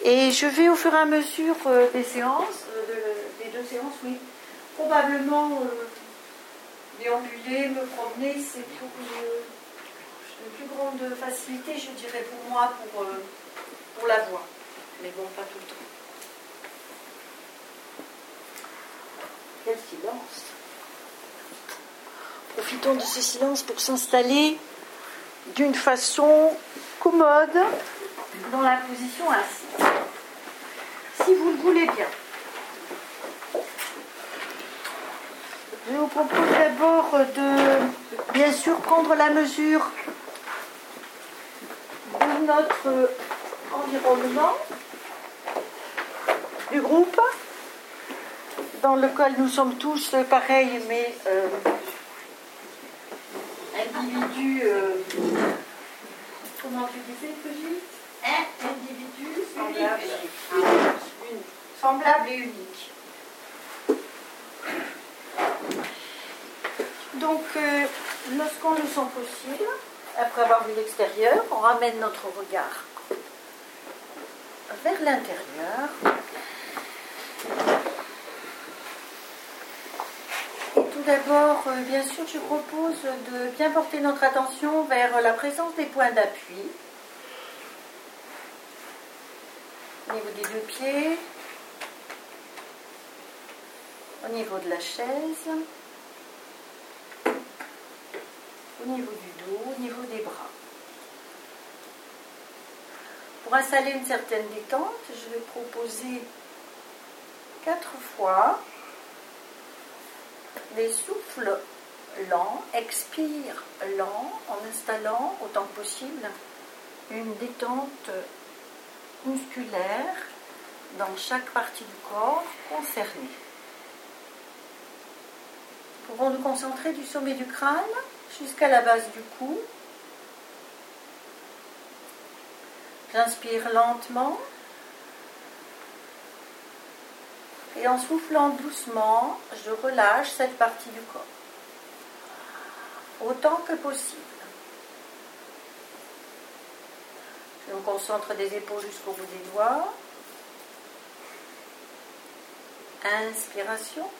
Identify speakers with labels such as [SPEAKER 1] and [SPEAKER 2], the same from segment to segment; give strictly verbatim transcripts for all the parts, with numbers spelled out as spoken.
[SPEAKER 1] Et je vais au fur et à mesure euh, des séances, euh, de, des deux séances, oui, probablement euh, déambuler, me promener, c'est pour une, une plus grande facilité, je dirais, pour moi, pour, euh, pour la voix. Mais bon, pas tout le temps. Quel silence! Profitons de ce silence pour s'installer d'une façon commode dans la position assise. Si vous le voulez bien. Je vous propose d'abord de, bien sûr, prendre la mesure de notre environnement, du groupe, dans lequel nous sommes tous pareils, mais euh, individus, euh, comment tu disais, Brigitte ? Hein ? Individus semblables, uniques. Semblables et uniques. Donc, euh, lorsqu'on le sent possible, après avoir vu l'extérieur, on ramène notre regard vers l'intérieur. Et tout d'abord, euh, bien sûr, je propose de bien porter notre attention vers la présence des points d'appui. Au niveau des deux pieds, au niveau de la chaise, au niveau du dos, au niveau des bras. Pour installer une certaine détente, je vais proposer quatre fois des souffles lents, expire lent, en installant autant que possible une détente musculaire dans chaque partie du corps concernée. Nous pouvons nous concentrer du sommet du crâne jusqu'à la base du cou. J'inspire lentement et en soufflant doucement, je relâche cette partie du corps autant que possible. Je me concentre des épaules jusqu'au bout des doigts. Inspiration.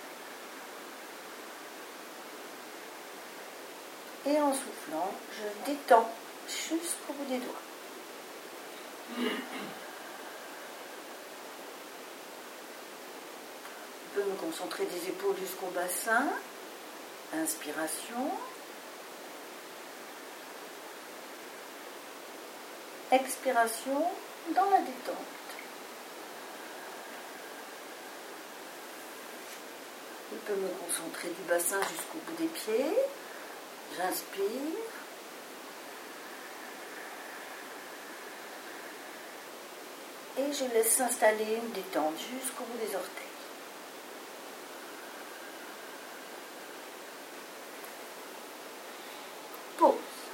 [SPEAKER 1] Et en soufflant, je détends jusqu'au bout des doigts. Je peux me concentrer des épaules jusqu'au bassin. Inspiration. Expiration dans la détente. Je peux me concentrer du bassin jusqu'au bout des pieds. J'inspire. Et je laisse s'installer une détente jusqu'au bout des orteils. Pause.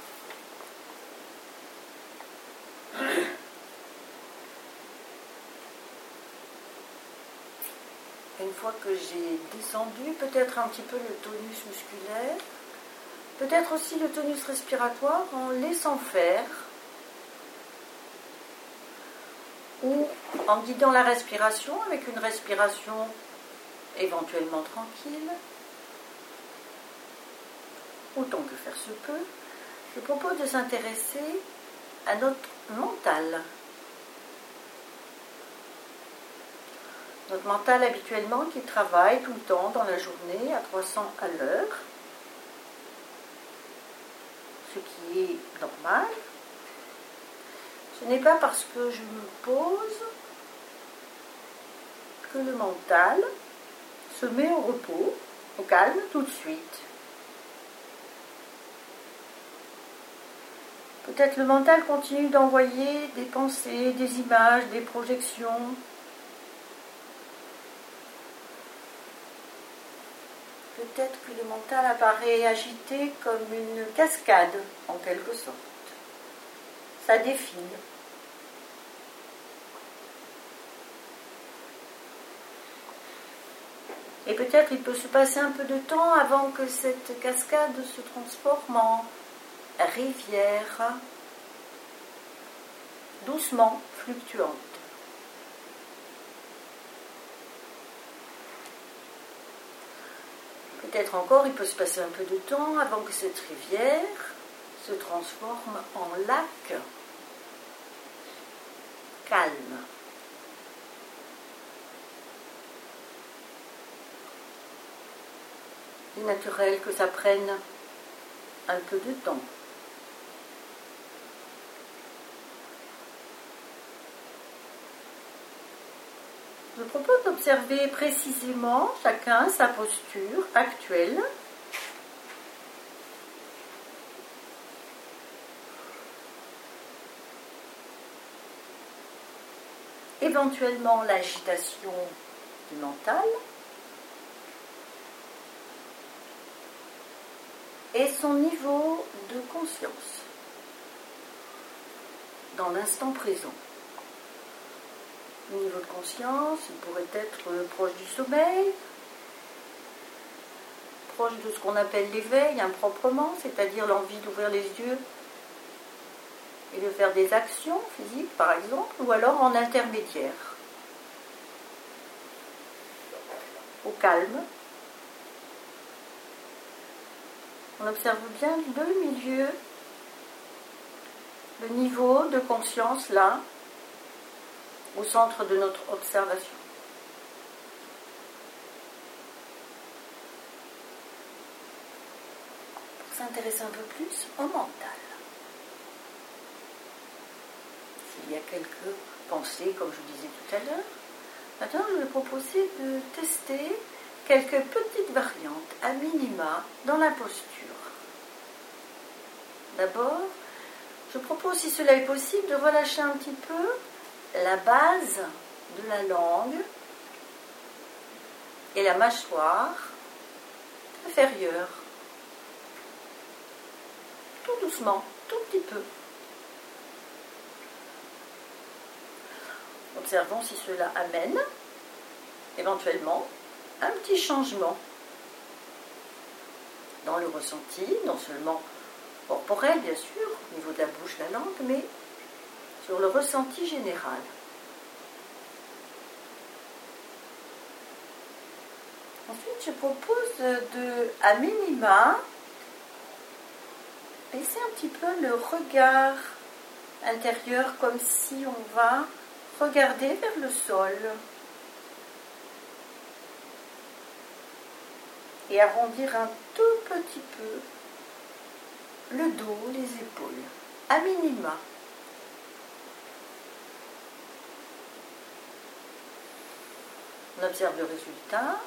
[SPEAKER 1] Une fois que j'ai descendu peut-être un petit peu le tonus musculaire, peut-être aussi le tonus respiratoire en laissant faire ou en guidant la respiration avec une respiration éventuellement tranquille, autant que faire se peut, je propose de s'intéresser à notre mental. Notre mental habituellement qui travaille tout le temps dans la journée à trois cents à l'heure, ce qui est normal. Ce n'est pas parce que je me pose que le mental se met au repos, au calme tout de suite. Peut-être le mental continue d'envoyer des pensées, des images, des projections. Peut-être que le mental apparaît agité comme une cascade, en quelque sorte. Ça défile. Et peut-être il peut se passer un peu de temps avant que cette cascade se transforme en rivière, doucement fluctuante.
[SPEAKER 2] Peut-être encore, il peut se passer un peu de temps avant que cette rivière se transforme en lac calme. Il est naturel que ça prenne un peu de temps. Je propose d'observer précisément chacun sa posture actuelle. Éventuellement l'agitation du mental et son niveau de conscience dans l'instant présent. Le niveau de conscience, il pourrait être proche du sommeil, proche de ce qu'on appelle l'éveil improprement, c'est-à-dire l'envie d'ouvrir les yeux et de faire des actions physiques par exemple, ou alors en intermédiaire, au calme. On observe bien le milieu, le niveau de conscience là, au centre de notre observation. Pour s'intéresser un peu plus au mental. S'il y a quelques pensées, comme je disais tout à l'heure, maintenant je vais proposer de tester quelques petites variantes à minima dans la posture. D'abord, je propose, si cela est possible, de relâcher un petit peu la base de la langue et la mâchoire inférieure. Tout doucement, tout petit peu. Observons si cela amène éventuellement un petit changement dans le ressenti, non seulement corporel bien sûr, au niveau de la bouche, de la langue, mais sur le ressenti général. Ensuite, je propose de, à minima, baisser un petit peu le regard intérieur, comme si on va regarder vers le sol. Et arrondir un tout petit peu le dos, les épaules, à minima. On observe le résultat.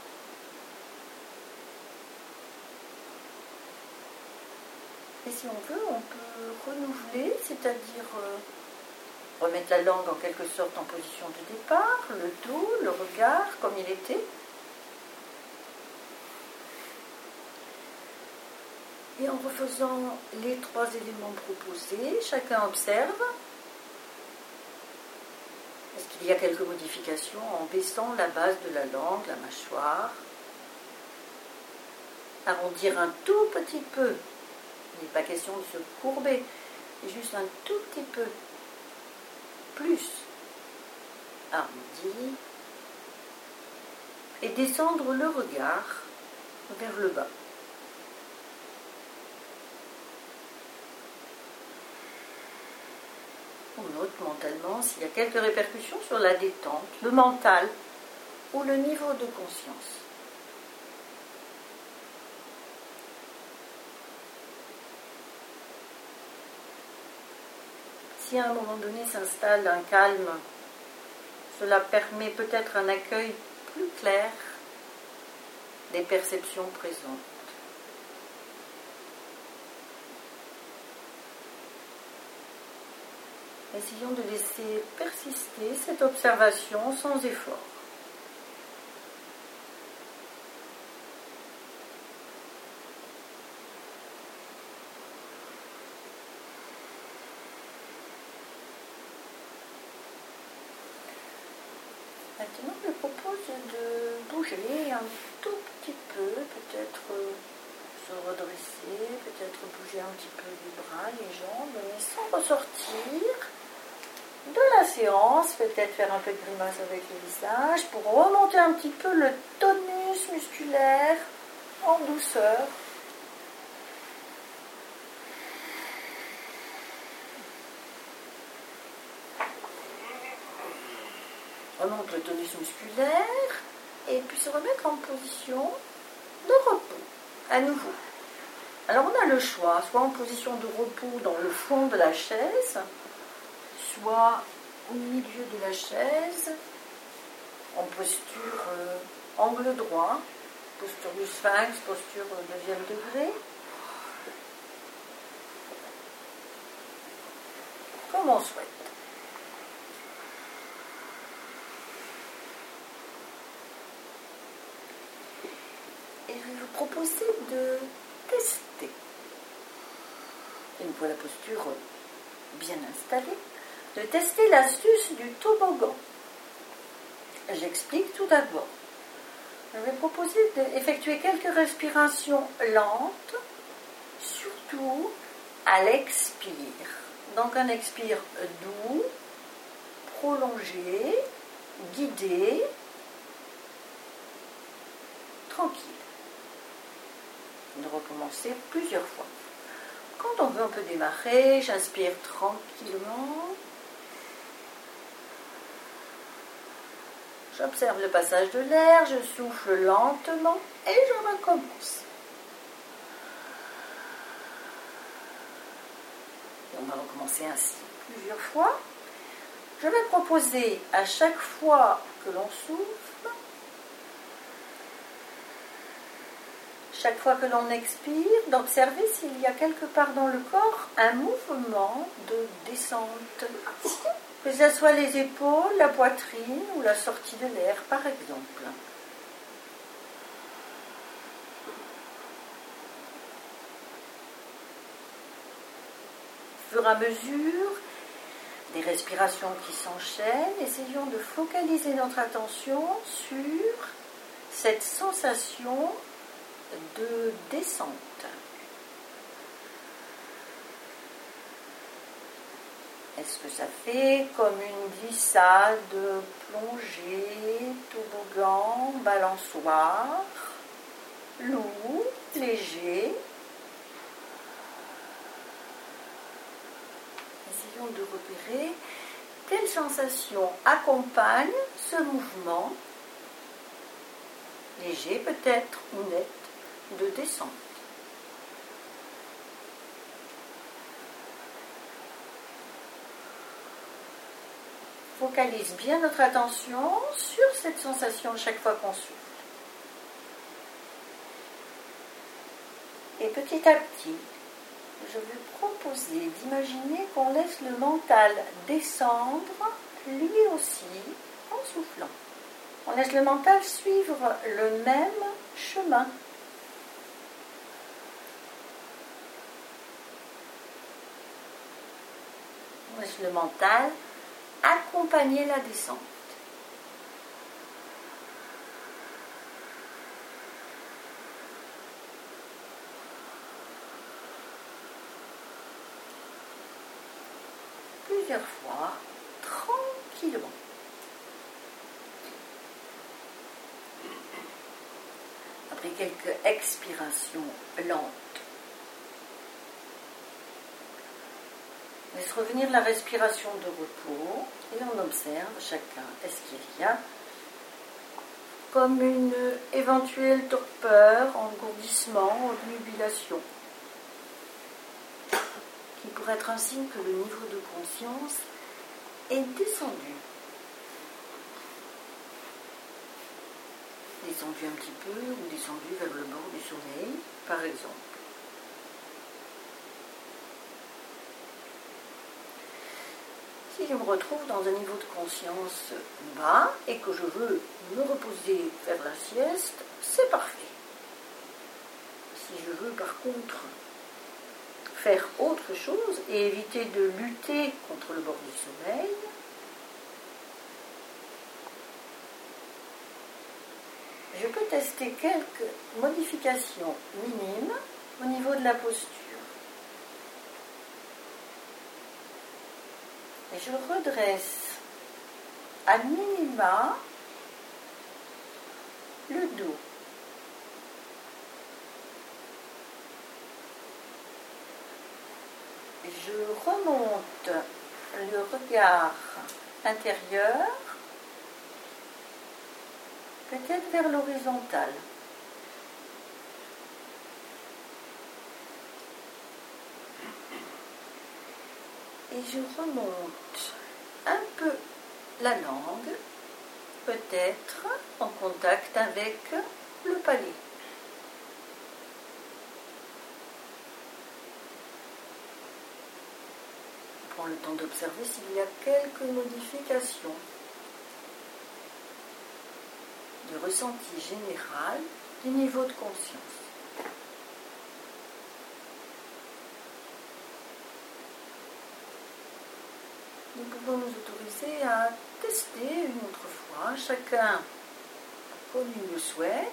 [SPEAKER 2] Et si on veut, on peut renouveler, c'est-à-dire euh, remettre la langue en quelque sorte en position de départ, le dos, le regard, comme il était. Et en refaisant les trois éléments proposés, chacun observe. Est-ce qu'il y a quelques modifications en baissant la base de la langue, la mâchoire? Arrondir un tout petit peu. Il n'est pas question de se courber, c'est juste un tout petit peu plus arrondi. Et descendre le regard vers le bas. On note mentalement s'il y a quelques répercussions sur la détente, le mental ou le niveau de conscience. Si à un moment donné s'installe un calme, cela permet peut-être un accueil plus clair des perceptions présentes. Essayons de laisser persister cette observation sans effort. Maintenant, je propose de bouger un tout petit peu, peut-être se redresser, peut-être bouger un petit peu les bras, les jambes, mais sans ressortir de la séance, peut-être faire un peu de grimace avec le visage pour remonter un petit peu le tonus musculaire en douceur. Remonte le tonus musculaire et puis se remettre en position de repos à nouveau. Alors on a le choix, soit en position de repos dans le fond de la chaise, soit au milieu de la chaise, en posture euh, angle droit, posture du sphinx, posture euh, deuxième degré. Comme on souhaite. Et je vais vous proposer de tester, une fois la posture bien installée, de tester l'astuce du toboggan. J'explique tout d'abord. Je vais proposer d'effectuer quelques respirations lentes, surtout à l'expire. Donc un expire doux, prolongé, guidé, tranquille. De recommencer plusieurs fois. Quand on veut un peu démarrer, j'inspire tranquillement. J'observe le passage de l'air, je souffle lentement et je recommence. Et on va recommencer ainsi plusieurs fois. Je vais proposer à chaque fois que l'on souffle, chaque fois que l'on expire, d'observer s'il y a quelque part dans le corps un mouvement de descente. Que ce soit les épaules, la poitrine ou la sortie de l'air, par exemple. Au fur et à mesure des respirations qui s'enchaînent, essayons de focaliser notre attention sur cette sensation de descente. Est-ce que ça fait comme une glissade, plongée, toboggan, balançoire, lourd, léger? Essayons de repérer quelle sensation accompagne ce mouvement, léger peut-être ou net, de descente. Focalise bien notre attention sur cette sensation chaque fois qu'on souffle. Et petit à petit, je vais proposer d'imaginer qu'on laisse le mental descendre lui aussi en soufflant. On laisse le mental suivre le même chemin. On laisse le mental accompagner la descente. Plusieurs fois, tranquillement. Après quelques expirations lentes, laisse revenir la respiration de repos et on observe chacun. Est-ce qu'il y a comme une éventuelle torpeur, engourdissement, obnubilation, qui pourrait être un signe que le niveau de conscience est descendu. Descendu un petit peu ou descendu vers le bord du soleil, par exemple. Si je me retrouve dans un niveau de conscience bas et que je veux me reposer, faire la sieste, c'est parfait. Si je veux par contre faire autre chose et éviter de lutter contre le bord du sommeil, je peux tester quelques modifications minimes au niveau de la posture. Et je redresse à minima le dos. je remonte le regard intérieur, peut-être vers l'horizontale. Et je remonte un peu la langue, peut-être en contact avec le palais. On prend le temps d'observer s'il y a quelques modifications du ressenti général du niveau de conscience. Nous pouvons nous autoriser à tester une autre fois, chacun comme il le souhaite,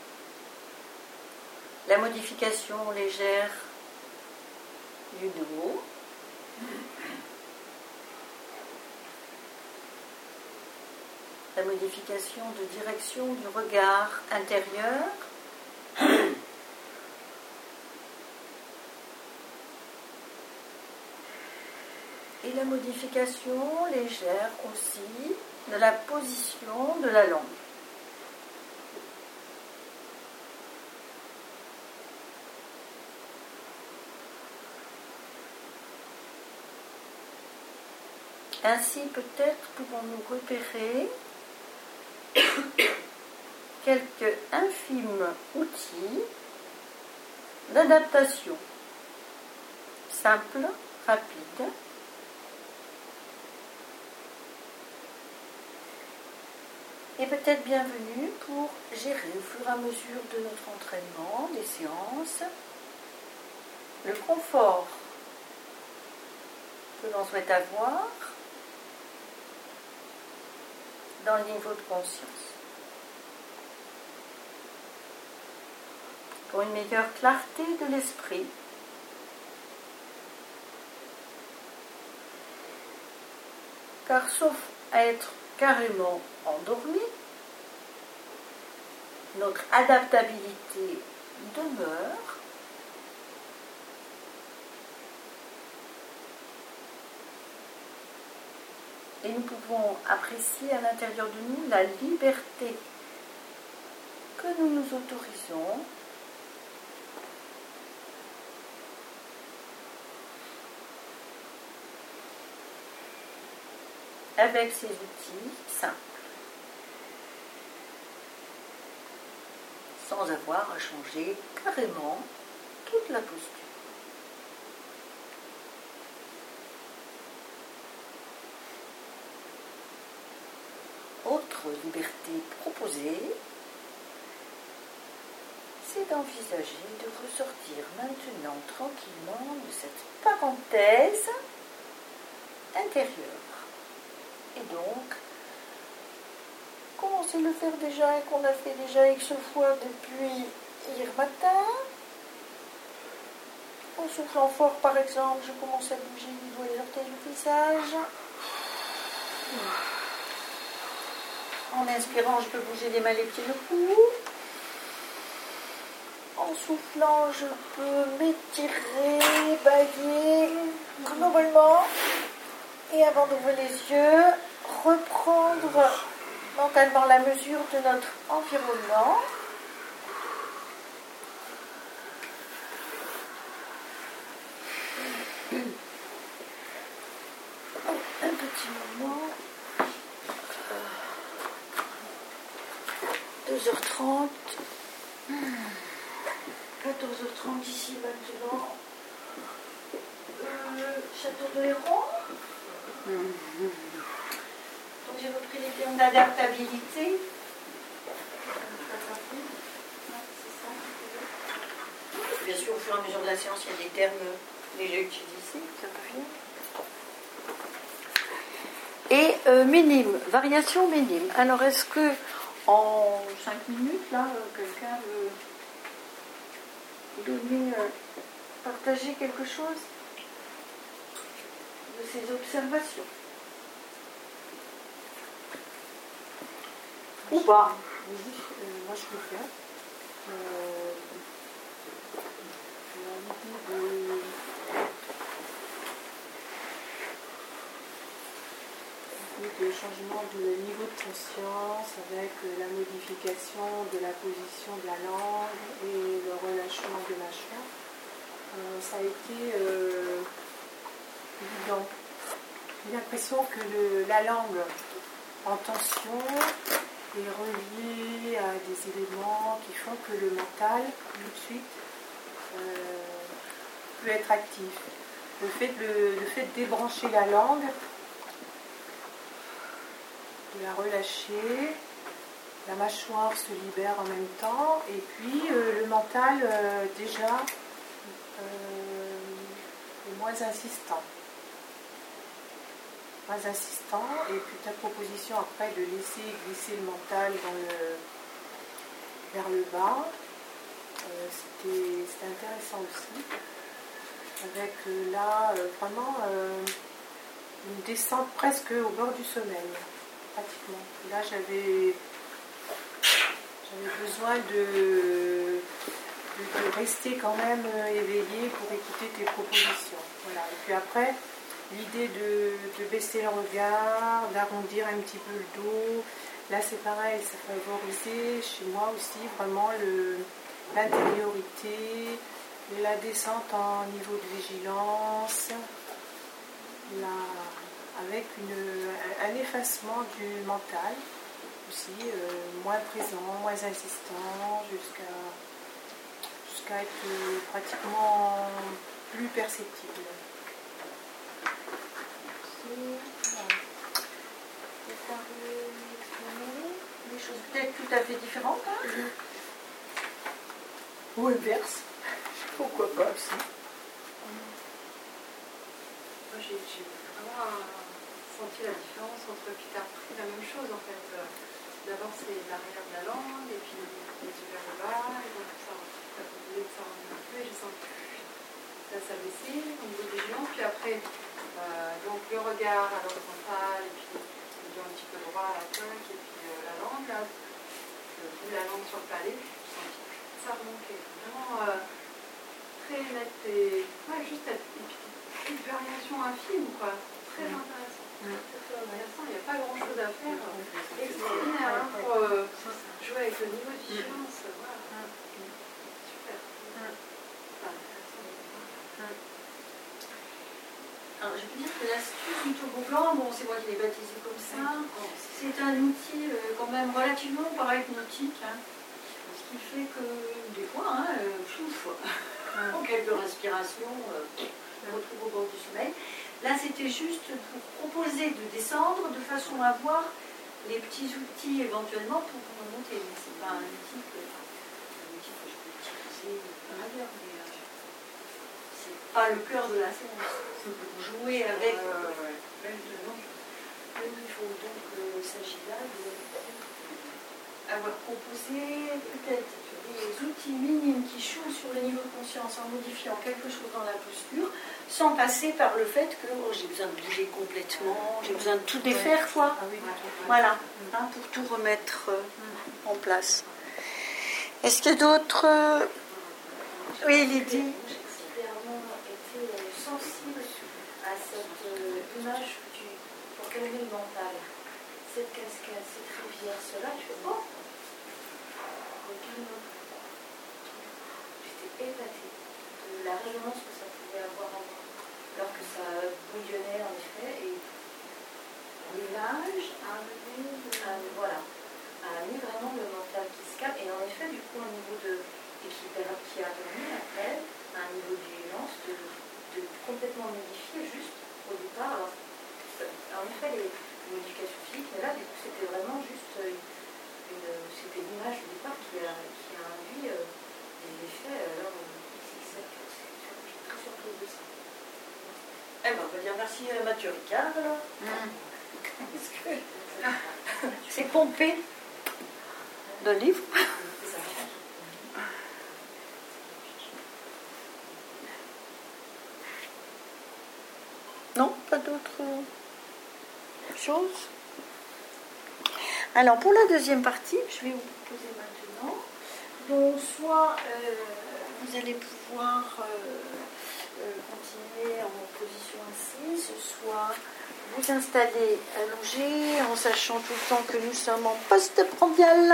[SPEAKER 2] la modification légère du dos, la modification de direction du regard intérieur, et la modification légère aussi de la position de la langue. Ainsi, peut-être pouvons-nous repérer quelques infimes outils d'adaptation, simples, rapides, et peut-être bienvenus pour gérer au fur et à mesure de notre entraînement, des séances, le confort que l'on souhaite avoir dans le niveau de conscience. Pour une meilleure clarté de l'esprit, car sauf à être carrément endormi, notre adaptabilité demeure. Et nous pouvons apprécier à l'intérieur de nous la liberté que nous nous autorisons avec ces outils simples, sans avoir à changer carrément toute la posture. Autre liberté proposée, c'est d'envisager de ressortir maintenant tranquillement de cette parenthèse intérieure. Et donc, comme on sait le faire déjà et qu'on a fait déjà X fois depuis hier matin, en soufflant fort par exemple, je commence à bouger les doigts et les orteils du visage. En inspirant, je peux bouger les mains, les pieds, le cou. En soufflant, je peux m'étirer, bailler globalement. Et avant d'ouvrir les yeux, reprendre mentalement la mesure de notre environnement. Un petit moment. deux heures trente. quatorze heures trente ici maintenant. Euh, Château de Héron. Donc j'ai repris les termes d'adaptabilité. Bien sûr, au fur et à mesure de la séance, il y a des termes déjà utilisés. Ça peut venir. Et euh, minime, variation minime. Alors est-ce que en cinq minutes, là, quelqu'un veut donner, euh, partager quelque chose de ses observations? Ou pas?
[SPEAKER 3] Oui, euh, moi je peux faire. Euh, de changement de niveau de conscience avec la modification de la position de la langue et le relâchement de la mâchoire. Euh, ça a été euh, évident. J'ai l'impression que le, la langue en tension est reliée à des éléments qui font que le mental, tout de suite, euh, peut être actif. Le fait, de, le fait de débrancher la langue, de la relâcher, la mâchoire se libère en même temps, et puis euh, le mental euh, déjà euh, est moins insistant. Moins insistant, et puis ta proposition après de laisser glisser le mental dans le, vers le bas, euh, c'était, c'était intéressant aussi. Avec euh, là euh, vraiment euh, une descente presque au bord du sommeil, pratiquement. Là j'avais, j'avais besoin de, de, de rester quand même éveillée pour écouter tes propositions. Voilà. Et puis après, l'idée de, de baisser le regard, d'arrondir un petit peu le dos, là c'est pareil, ça favorisait chez moi aussi vraiment le, l'intériorité, la descente en niveau de vigilance, la, avec une, un effacement du mental aussi, euh, moins présent, moins insistant, jusqu'à, jusqu'à être pratiquement plus perceptible.
[SPEAKER 1] Des choses peut-être tout à fait différentes. Hein mmh.
[SPEAKER 3] Ou inverse. Pourquoi pas aussi.
[SPEAKER 4] Moi j'ai, j'ai vraiment senti la différence entre puis t'as repris la même chose en fait. D'abord c'est l'arrière de la langue et puis les yeux vers le bas et donc ça t'as proposé de ça en un peu et j'ai senti ça s'abaisser au niveau des géants puis après euh, donc le regard à l'horizontale et puis le dos un petit peu droit à la coque et puis euh, la langue là, le, la langue sur le palais, j'ai senti ça remonter vraiment euh, très net et ouais, juste et puis une variation infime quoi, très mmh. intéressant. Mmh. Très intéressant, il n'y a pas grand chose à faire. Mmh. Extraordinaire hein, pour euh, jouer avec le niveau de vigilance. Mmh. Voilà. Mmh. Super. Mmh. Enfin,
[SPEAKER 1] alors je peux dire que l'astuce du topo blanc, bon c'est moi qui l'ai baptisé comme ça, c'est un outil euh, quand même relativement parahypnotique. Hein. Ce qui fait que des fois, hein, euh, chouf, en quelques respirations, euh, on retrouve au bord du sommeil. Là, c'était juste pour proposer de descendre de façon à voir les petits outils éventuellement pour remonter. Mais ce n'est pas un outil, que, un outil que je peux utiliser par ailleurs. Mais euh, c'est pas le cœur de la séance. C'est pour jouer avec euh, même le niveau. Donc, euh, il s'agit là de avoir proposé peut-être des outils minimes qui jouent sur le niveau de conscience en modifiant quelque chose dans la posture, sans passer par le fait que oh, j'ai besoin de bouger complètement, j'ai besoin de tout défaire, quoi. Voilà, hein, pour tout remettre euh, en place. Est-ce qu'il y a d'autres... Euh... Oui, Lydie. J'ai particulièrement été sensible à cette euh, image du, pour calmer le mental. Cette cascade, cette rivière, cela, je fais oh, j'étais épatée de la résonance que ça pouvait avoir en moi, alors que ça bouillonnait en effet, et l'image a amené, voilà, a amené vraiment le mental qui se calme, et en effet, du coup, au niveau de, et qui, qui a permis après, à un niveau de vigilance, de, de complètement modifier juste au départ. Alors, en effet, les modifications physiques, mais là, du coup, c'était vraiment juste une, une, c'était l'image au départ qui a, qui a induit euh, des effets. Alors, c'est ça que je suis très surprise de ça. Eh ben, on va dire merci à Mathieu Ricard, alors. Mm. C'est pompé d'un livre. Non, pas d'autres choses. Alors, pour la deuxième partie, je vais vous proposer maintenant. Donc, soit euh, vous allez pouvoir euh, euh, continuer en position assise, soit vous installer allongé en sachant tout le temps que nous sommes en post-prandial.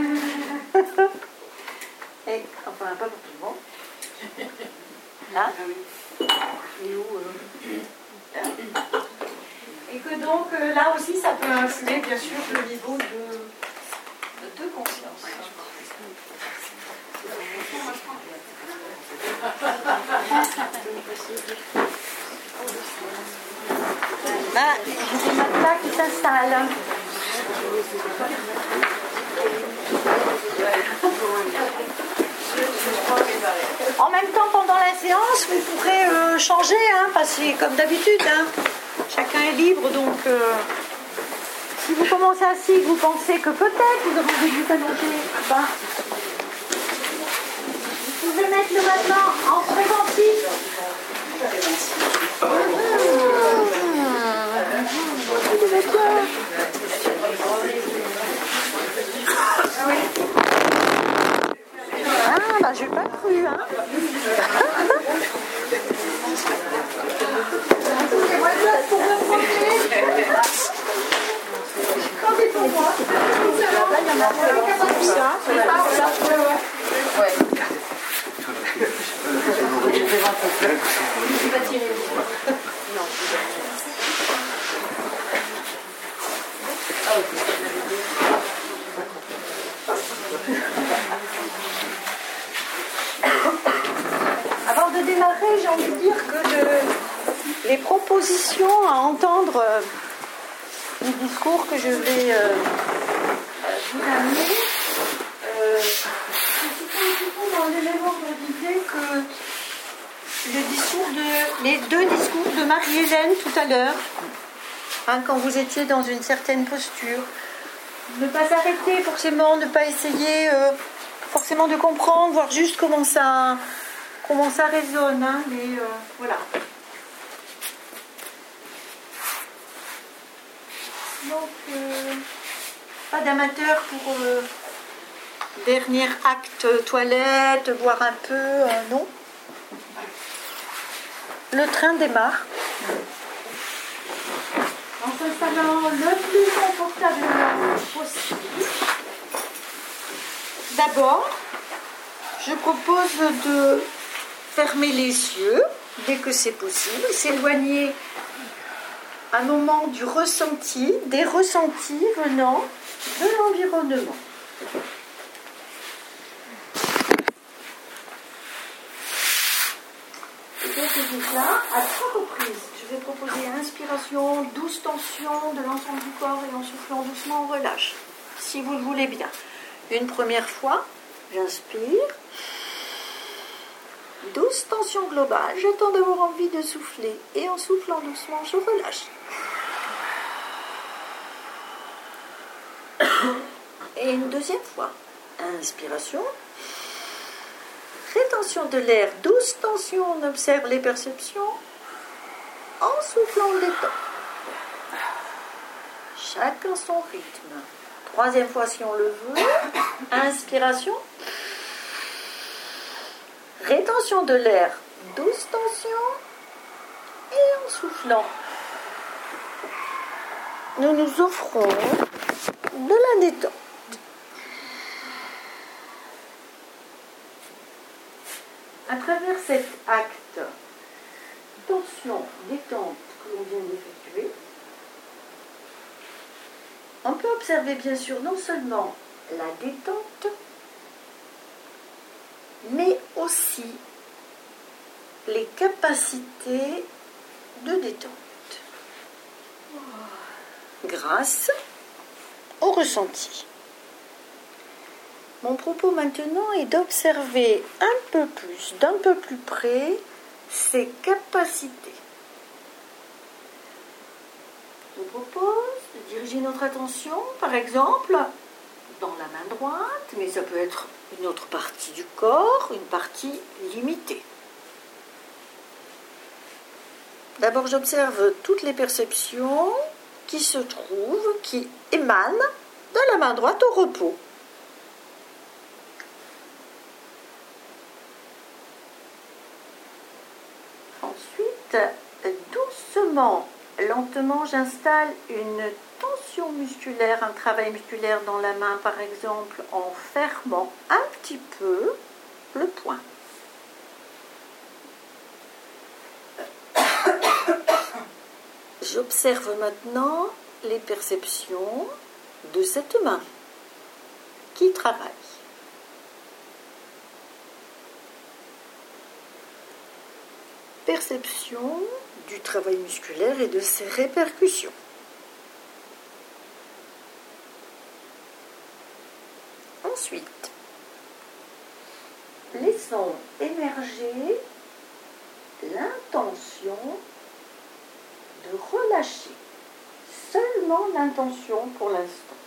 [SPEAKER 1] Et, enfin, pas pour tout le monde. Là. Et, où, euh... Et que donc, euh, là aussi, ça peut influer, bien sûr, le niveau de, de conscience. Bah, j'ai des matelas qui s'installent. En même temps, pendant la séance, vous pourrez euh, changer, hein, passer comme d'habitude. Hein. Chacun est libre, donc euh, si vous commencez assis, que vous pensez que peut-être vous aurez envie de vous allonger, bah, vous pouvez mettre le matelas en préventif. Ah, bah, j'ai pas cru, hein. Pour me promener. Comptez pour moi. Là, il y en a un qui ça. Ouais. Je vais tirer. Non. Ah, ok. Avant de démarrer, j'ai envie de dire que je, les propositions à entendre euh, les discours que je vais euh, vous amener, euh, c'est un petit peu dans l'élément de l'idée que le discours de, les deux discours de Marie-Hélène tout à l'heure, hein, quand vous étiez dans une certaine posture, ne pas s'arrêter forcément, ne pas essayer euh, forcément de comprendre, voir juste comment ça, comment ça résonne, hein, mais euh, voilà. Donc, euh, pas d'amateur pour euh, dernier acte toilette, boire un peu, euh, non. Le train démarre. En s'installant le plus confortablement possible. D'abord, je propose de fermer les yeux dès que c'est possible, s'éloigner un moment du ressenti, des ressentis venant de l'environnement. Et donc, je là, à trois reprises, je vais proposer inspiration, douce tension de l'ensemble du corps et en soufflant doucement, on relâche, si vous le voulez bien. Une première fois, j'inspire. Douce tension globale, j'attends d'avoir envie de souffler et en soufflant doucement, je relâche. Et une deuxième fois, inspiration, rétention de l'air, douce tension, on observe les perceptions, en soufflant on détend. Chacun son rythme. Troisième fois si on le veut, inspiration, rétention de l'air, douce tension, et en soufflant, nous nous offrons de la détente. À travers cet acte tension, détente que l'on vient d'effectuer, on peut observer bien sûr non seulement la détente, mais aussi les capacités de détente grâce au ressenti. Mon propos maintenant est d'observer un peu plus, d'un peu plus près, ces capacités. Je vous propose de diriger notre attention, par exemple, dans la main droite, mais ça peut être une autre partie du corps, une partie limitée. D'abord, j'observe toutes les perceptions qui se trouvent, qui émanent de la main droite au repos. Ensuite, doucement
[SPEAKER 2] lentement, j'installe une tension musculaire, un travail musculaire dans la main, par exemple, en fermant un petit peu le poing. J'observe maintenant les perceptions de cette main qui travaille. Perception du travail musculaire et de ses répercussions. Ensuite, laissons émerger l'intention de relâcher. Seulement l'intention pour l'instant.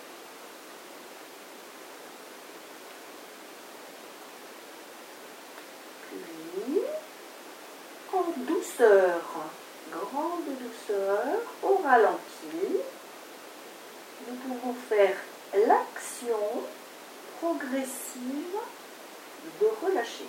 [SPEAKER 2] Puis, en douceur, grande douceur, au ralenti, nous pouvons faire l'action progressive de relâcher.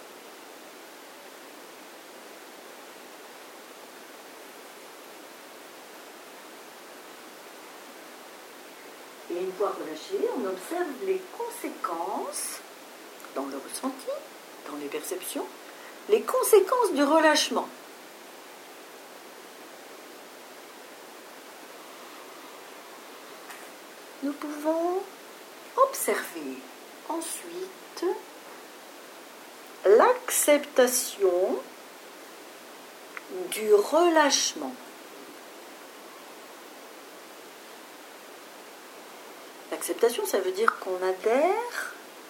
[SPEAKER 2] Et une fois relâché, on observe les conséquences dans le ressenti, dans les perceptions, les conséquences du relâchement. Nous pouvons observer ensuite l'acceptation du relâchement. L'acceptation, ça veut dire qu'on adhère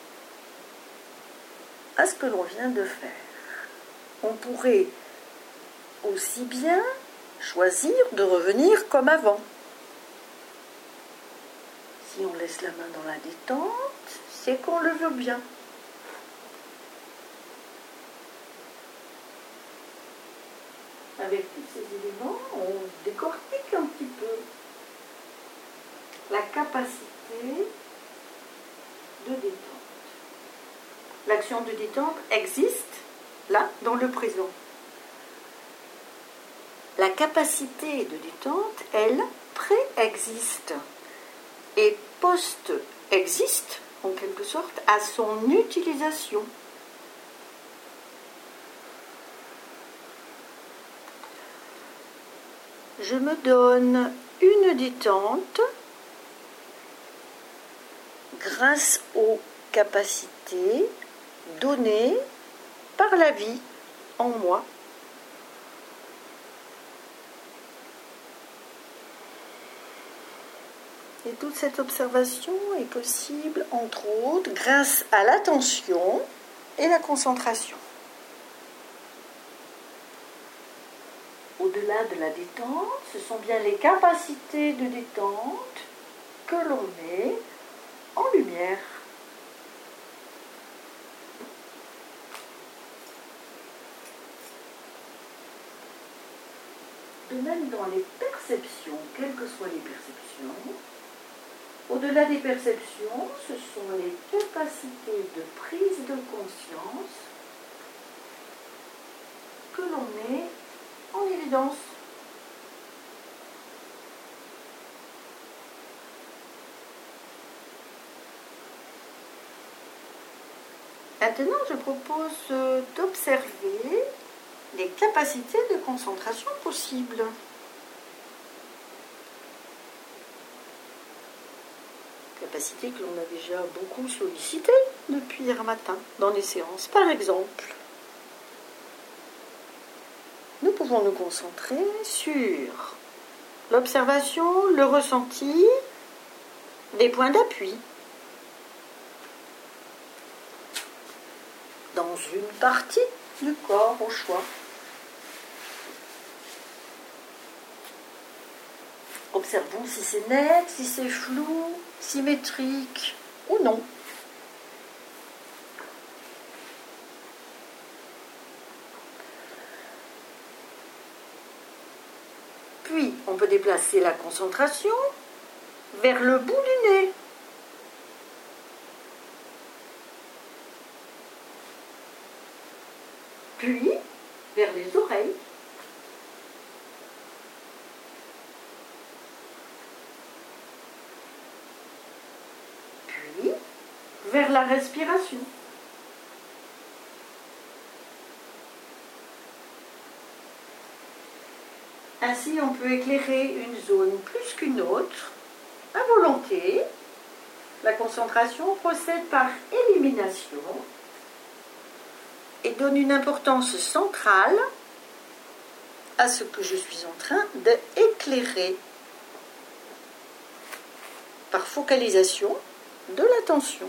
[SPEAKER 2] à ce que l'on vient de faire. On pourrait aussi bien choisir de revenir comme avant. Si on laisse la main dans la détente, c'est qu'on le veut bien. Avec tous ces éléments, on décortique un petit peu la capacité de détente. L'action de détente existe là, dans le présent. La capacité de détente, elle, préexiste et post-existe, en quelque sorte, à son utilisation. Je me donne une détente grâce aux capacités données par la vie en moi. Et toute cette observation est possible, entre autres, grâce à l'attention et la concentration. Au-delà de la détente, ce sont bien les capacités de détente que l'on met en lumière. De même dans les perceptions, quelles que soient les perceptions, au-delà des perceptions, ce sont les capacités de prise de conscience que l'on met en évidence. Maintenant, je propose d'observer les capacités de concentration possibles. Capacités que l'on a déjà beaucoup sollicitées depuis hier matin dans les séances. Par exemple, nous pouvons nous concentrer sur l'observation, le ressenti des points d'appui dans une partie du corps au choix. Observons si c'est net, si c'est flou, symétrique ou non. Puis, on peut déplacer la concentration vers le bout du nez. Puis, vers les oreilles.
[SPEAKER 1] la respiration. Ainsi, on peut éclairer une zone plus qu'une autre à volonté. La concentration procède par élimination et donne une importance centrale à ce que je suis en train d'éclairer par focalisation de l'attention.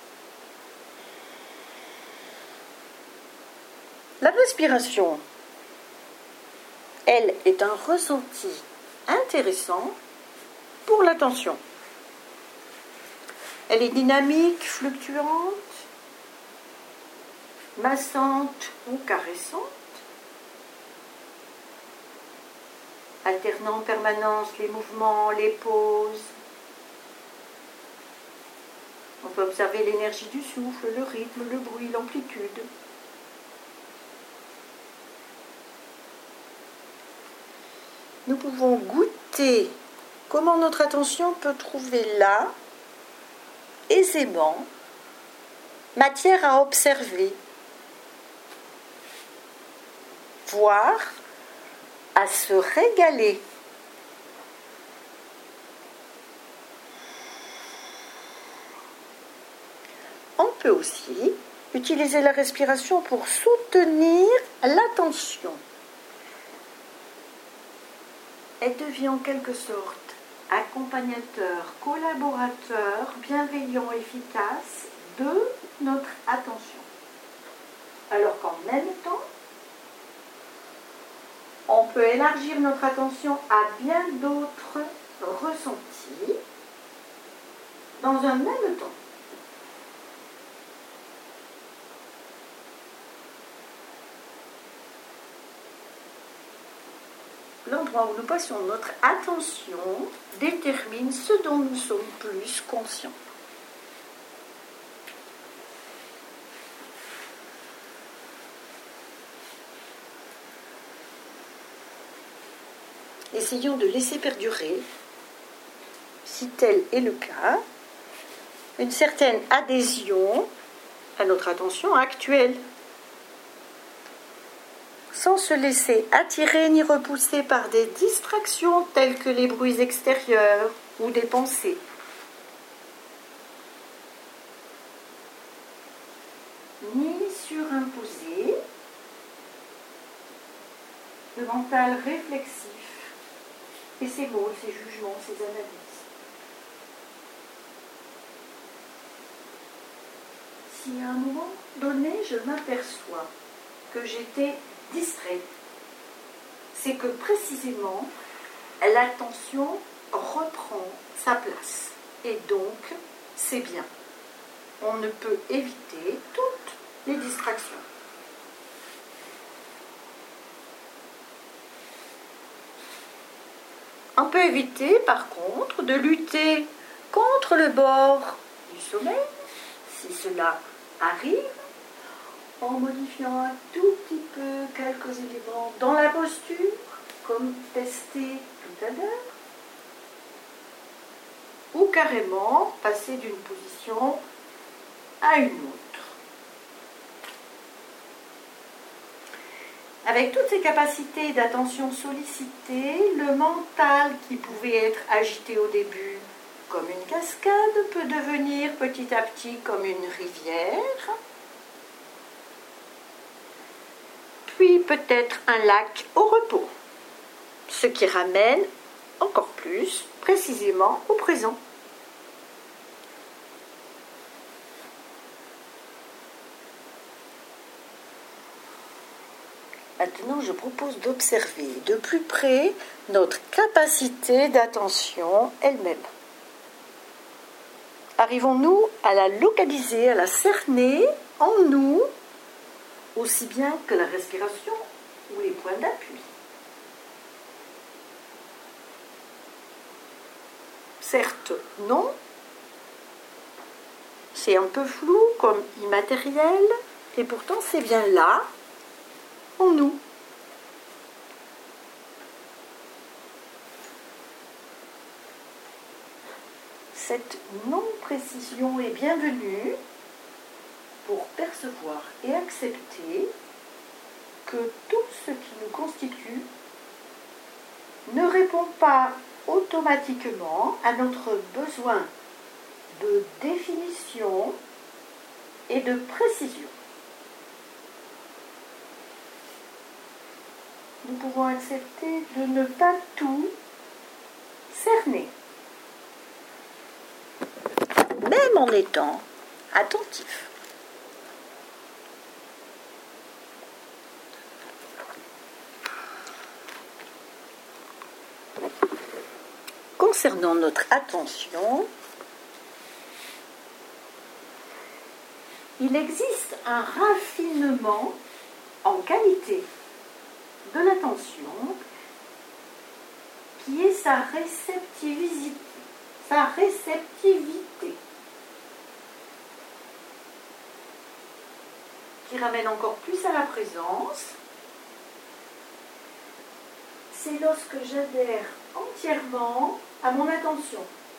[SPEAKER 1] La respiration, elle, est un ressenti intéressant pour l'attention. Elle est dynamique, fluctuante, massante ou caressante, alternant en permanence les mouvements, les pauses. On peut observer l'énergie du souffle, le rythme, le bruit, l'amplitude. Nous pouvons goûter comment notre attention peut trouver là, aisément, matière à observer, voire à se régaler. On peut aussi utiliser la respiration pour soutenir l'attention. Elle devient en quelque sorte accompagnateur, collaborateur, bienveillant, efficace de notre attention. Alors qu'en même temps, on peut élargir notre attention à bien d'autres ressentis dans un même temps. L'endroit où nous passons notre attention détermine ce dont nous sommes plus conscients. Essayons de laisser perdurer, si tel est le cas, une certaine adhésion à notre attention actuelle, sans se laisser attirer ni repousser par des distractions telles que les bruits extérieurs ou des pensées. Ni surimposer le mental réflexif et ses mots, ses jugements, ses analyses. Si à un moment donné, je m'aperçois que j'étais distraite, c'est que précisément l'attention reprend sa place. Et donc, c'est bien. On ne peut éviter toutes les distractions. On peut éviter, par contre, de lutter contre le bord du sommeil, si cela arrive, en modifiant un tout petit peu quelques éléments dans la posture, comme testé tout à l'heure, ou carrément passer d'une position à une autre. Avec toutes ces capacités d'attention sollicitées, le mental qui pouvait être agité au début comme une cascade peut devenir petit à petit comme une rivière, puis peut-être un lac au repos, ce qui ramène encore plus précisément au présent. Maintenant, je propose d'observer de plus près notre capacité d'attention elle-même. Arrivons-nous à la localiser, à la cerner en nous, aussi bien que la respiration ou les points d'appui? Certes, non. C'est un peu flou comme immatériel, et pourtant c'est bien là, en nous. Cette non-précision est bienvenue savoir et accepter que tout ce qui nous constitue ne répond pas automatiquement à notre besoin de définition et de précision. Nous pouvons accepter de ne pas tout cerner, même en étant attentif. Concernant notre attention, il existe un raffinement en qualité de l'attention qui est sa réceptivité, sa réceptivité, qui ramène encore plus à la présence. C'est lorsque j'adhère entièrement à mon attention.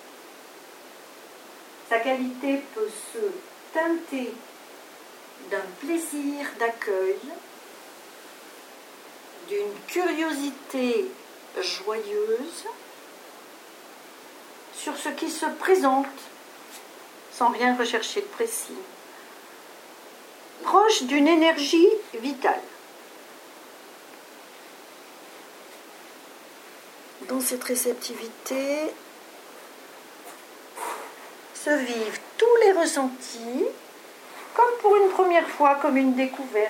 [SPEAKER 1] Sa qualité peut se teinter d'un plaisir d'accueil, d'une curiosité joyeuse sur ce qui se présente, sans rien rechercher de précis, proche d'une énergie vitale. Dans cette réceptivité se vivent tous les ressentis comme pour une première fois, comme une découverte,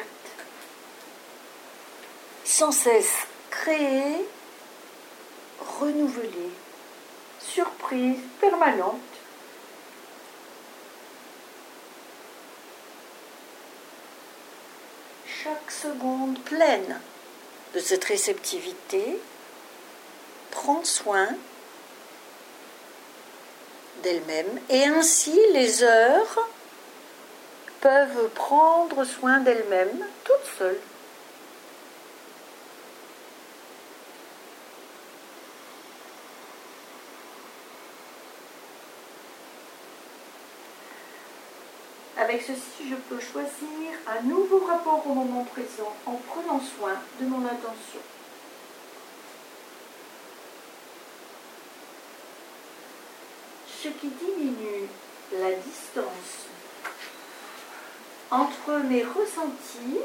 [SPEAKER 1] sans cesse créée, renouvelée, surprise permanente. Chaque seconde pleine de cette réceptivité prend soin d'elle-même et ainsi les heures peuvent prendre soin d'elles-mêmes toutes seules. Avec ceci, je peux choisir un nouveau rapport au moment présent en prenant soin de mon attention. Ce qui diminue la distance entre mes ressentis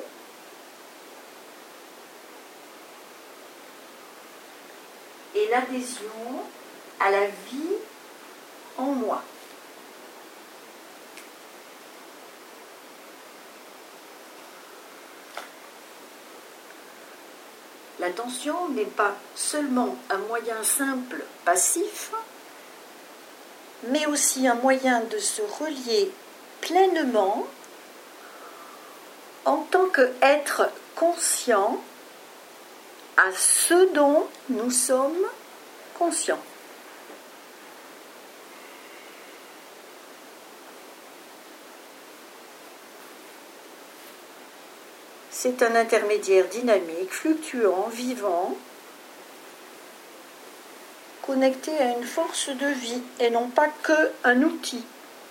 [SPEAKER 1] et l'adhésion à la vie en moi. L'attention n'est pas seulement un moyen simple, passif, mais aussi un moyen de se relier pleinement en tant qu'être conscient à ce dont nous sommes conscients. C'est un intermédiaire dynamique, fluctuant, vivant, connecté à une force de vie et non pas qu'un outil.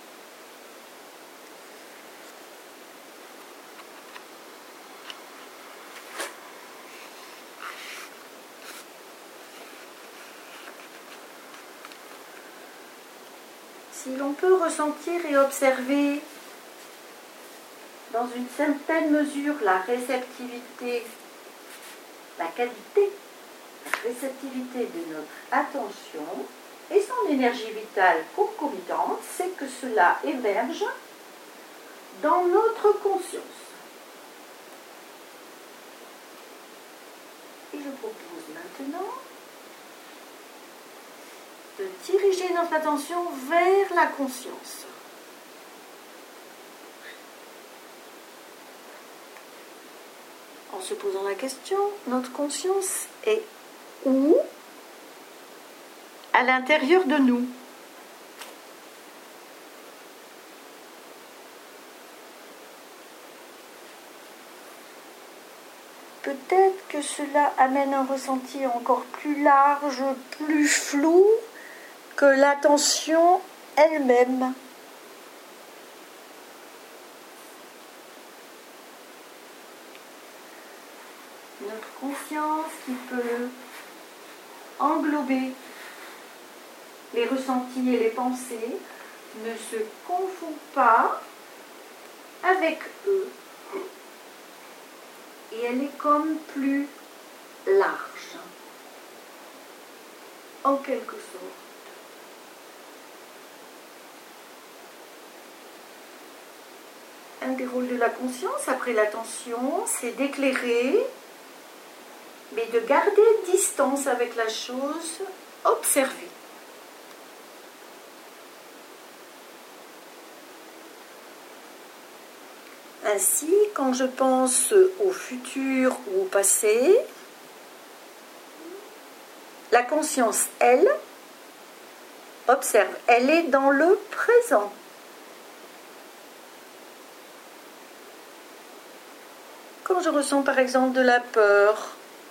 [SPEAKER 1] Si l'on peut ressentir et observer dans une certaine mesure la réceptivité, la qualité, la réceptivité de notre attention et son énergie vitale concomitante, c'est que cela émerge dans notre conscience. Et je propose maintenant de diriger notre attention vers la conscience. En se posant la question, notre conscience est où? À l'intérieur de nous. Peut-être que cela amène un ressenti encore plus large, plus flou que l'attention elle-même. Notre conscience qui peut englober les ressentis et les pensées ne se confond pas avec eux. Et elle est comme plus large, en quelque sorte. Un des rôles de la conscience, après l'attention, c'est d'éclairer, mais de garder distance avec la chose observée. Ainsi, quand je pense au futur ou au passé, la conscience, elle, observe, elle est dans le présent. Quand je ressens par exemple de la peur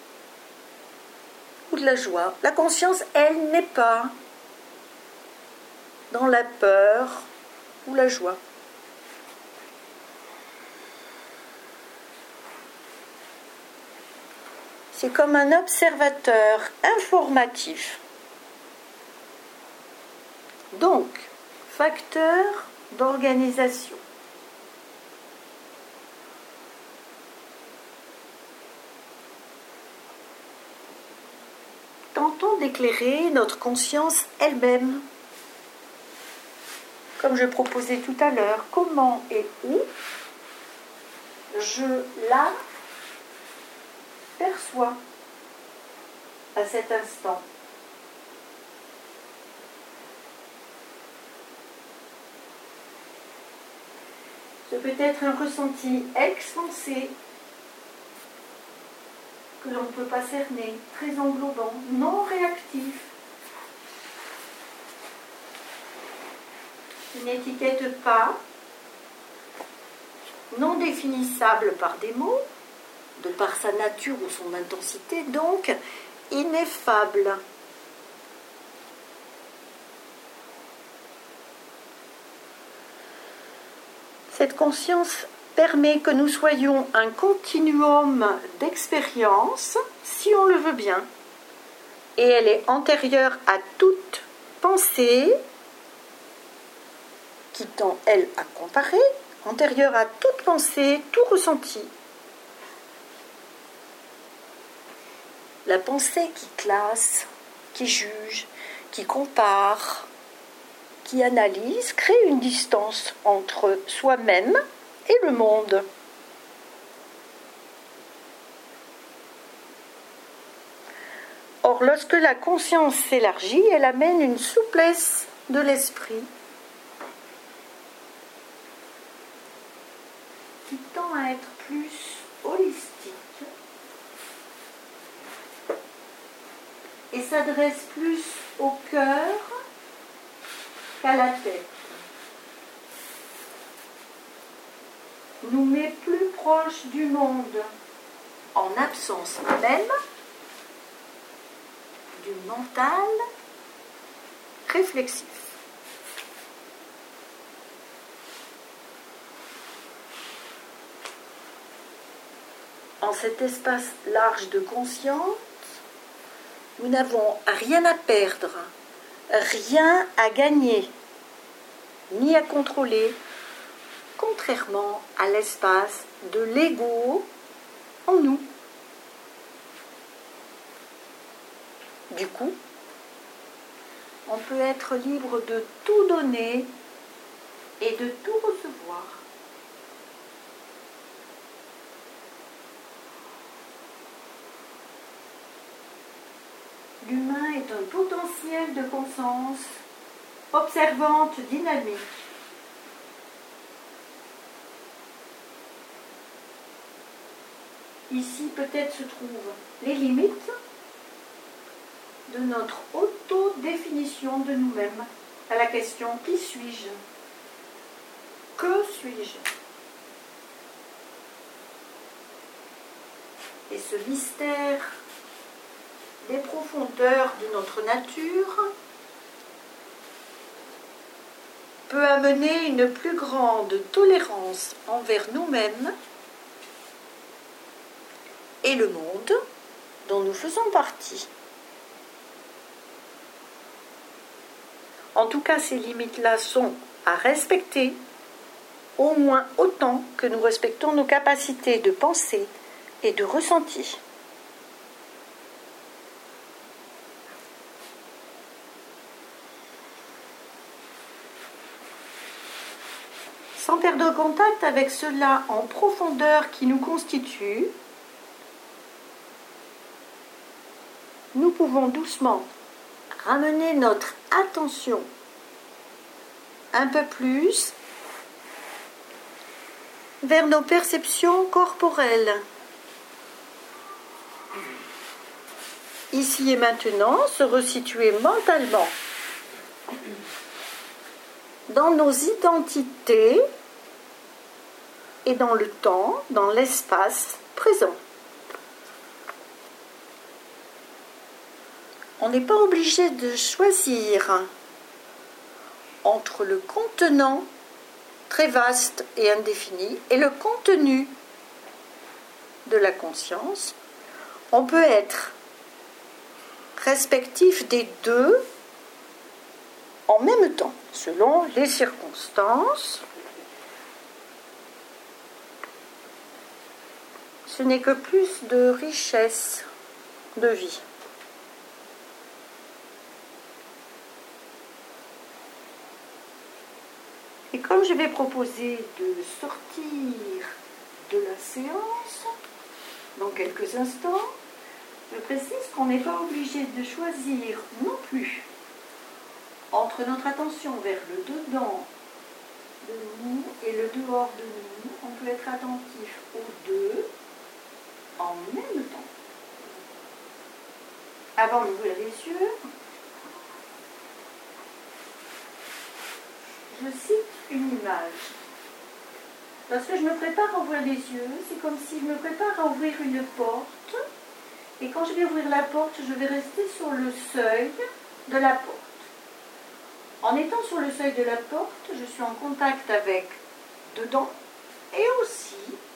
[SPEAKER 1] ou de la joie, la conscience, elle, n'est pas dans la peur ou la joie. C'est comme un observateur informatif. Donc, facteur d'organisation. Tentons d'éclairer notre conscience elle-même. Comme je proposais tout à l'heure, comment et où je la perçois à cet instant. Ce peut être un ressenti expansé que l'on ne peut pas cerner, très englobant, non réactif. Qui n'étiquette pas, non définissable par des mots, de par sa nature ou son intensité, donc ineffable. Cette conscience permet que nous soyons un continuum d'expérience, si on le veut bien, et elle est antérieure à toute pensée, qui tend, elle, à comparer, antérieure à toute pensée, tout ressenti. La pensée qui classe, qui juge, qui compare, qui analyse, crée une distance entre soi-même et le monde. Or, lorsque la conscience s'élargit, elle amène une souplesse de l'esprit qui tend à être plus holistique et s'adresse plus au cœur qu'à la tête. Nous met plus proche du monde en absence même du mental réflexif. En cet espace large de conscience, nous n'avons rien à perdre, rien à gagner, ni à contrôler, contrairement à l'espace de l'ego en nous. Du coup, on peut être libre de tout donner et de tout recevoir. L'humain est un potentiel de conscience observante dynamique. Ici, peut-être se trouvent les limites de notre auto-définition de nous-mêmes à la question « Qui suis-je ? Que suis-je » Et ce mystère des profondeurs de notre nature peut amener une plus grande tolérance envers nous-mêmes
[SPEAKER 2] et le monde dont nous faisons partie. En tout cas, ces limites-là sont à respecter au moins autant que nous respectons nos capacités de pensée et de ressenti. Sans perdre contact avec cela en profondeur qui nous constitue, nous pouvons doucement ramener notre attention un peu plus vers nos perceptions corporelles. Ici et maintenant, se resituer mentalement dans nos identités et dans le temps, dans l'espace présent. On n'est pas obligé de choisir entre le contenant très vaste et indéfini et le contenu de la conscience. On peut être respectif des deux en même temps, selon les circonstances. Ce n'est que plus de richesse de vie. Et comme je vais proposer de sortir de la séance dans quelques instants, je précise qu'on n'est pas obligé de choisir non plus entre notre attention vers le dedans de nous et le dehors de nous. On peut être attentif aux deux en même temps. Avant d'ouvrir les yeux, je cite une image. Parce que je me prépare à ouvrir les yeux, c'est comme si je me prépare à ouvrir une porte. Et quand je vais ouvrir la porte, je vais rester sur le seuil de la porte. En étant sur le seuil de la porte, je suis en contact avec dedans et aussi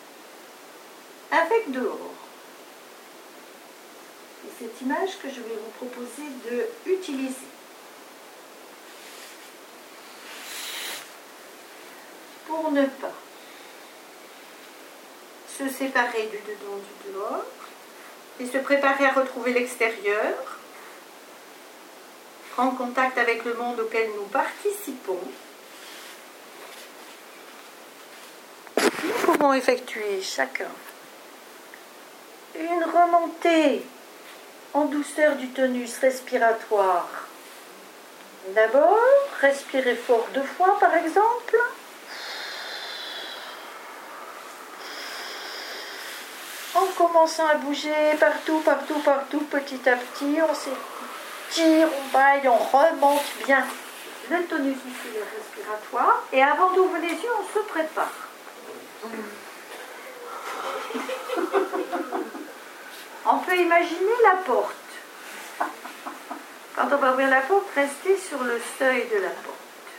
[SPEAKER 2] avec dehors. C'est cette image que je vais vous proposer d'utiliser. Pour ne pas se séparer du dedans du dehors et se préparer à retrouver l'extérieur, prendre contact avec le monde auquel nous participons, nous pouvons effectuer chacun une remontée en douceur du tonus respiratoire. D'abord, respirez fort deux fois par exemple. En commençant à bouger partout, partout, partout, petit à petit, on s'étire, on baille, on remonte bien le tonus musculaire respiratoire. Et avant d'ouvrir les yeux, on se prépare. On peut imaginer la porte. Quand on va ouvrir la porte, restez sur le seuil de la porte.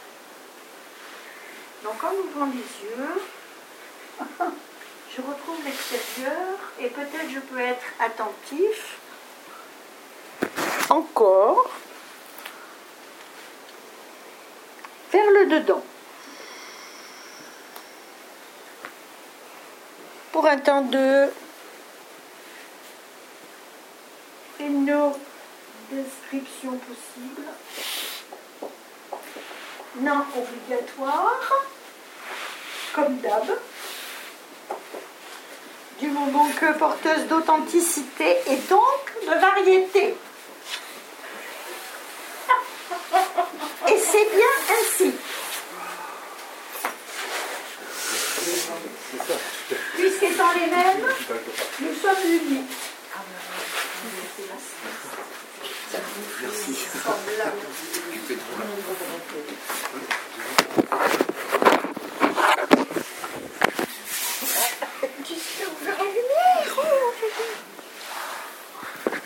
[SPEAKER 2] Donc en ouvrant les yeux, je retrouve l'extérieur et peut-être je peux être attentif encore vers le dedans. Pour un temps de une description possible, non obligatoire, comme d'hab, du moment que porteuse d'authenticité et donc de variété. Et c'est bien ainsi. Puisqu'étant les mêmes, nous sommes unis. Merci.